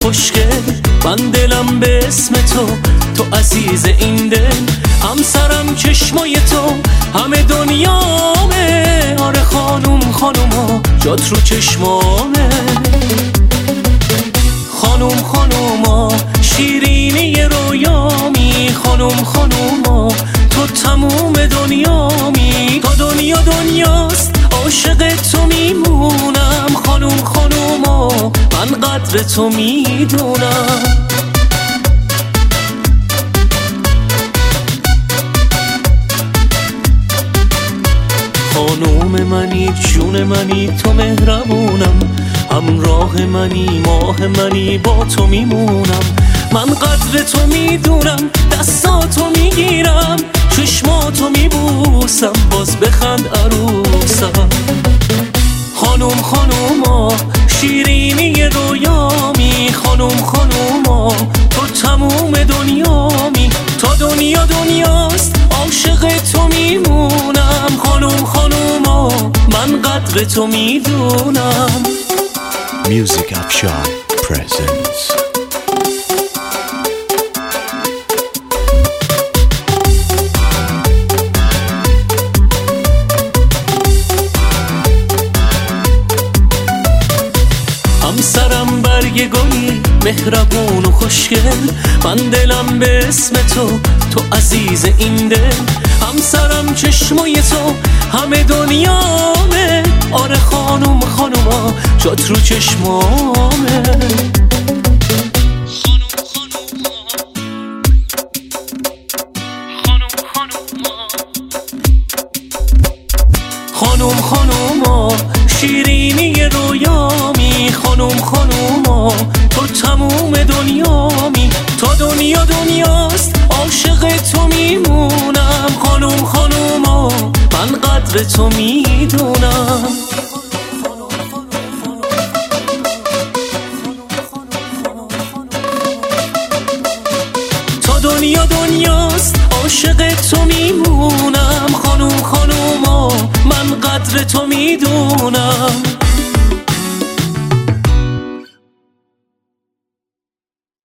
خوشگل، من دلم به اسم تو عزیز این دل. همسرم چشمای تو همه دنیامه، آره خانوم خانوما جات رو چشمامه. خانوم خانوما شیرینی رویامی، خانوم خانوما تو تموم دنیامی. تا دنیا دنیاست عاشق تو میمونم، خانوم خانوما من قدر تو میدونم. خانوم منی جون منی تو مهربونم، همراه منی ماه منی با تو میمونم. من قدر تو میدونم، دستاتو میگیرم، چشماتو میبوسم، باز بخند عروسم. خانوم خانوما شیرینی رویامی، خانوم خانوما تو تموم دنیامی. تا دنیا دنیاست عاشق تو میمونم، خانوم خانوما من قدر تو میدونم. Music Afshan presents همسرم برگ گلی مهربون و خوشگل، من دلم به اسم تو عزیز این دل. همسرم چشمای تو همه دنیامه، آره خانوم خانوما جات رو چشمامه. خانوم خانوما شیرینی رویامی، خانوم خانوما تو تموم دنیامی. تا دنیا دنیاست عاشق تو میمونم، خانوم خانوما من قدر تو میدونم. تا دنیا دنیاست عاشق تو میمونم، خانوم خانوما من قدر تو میدونم.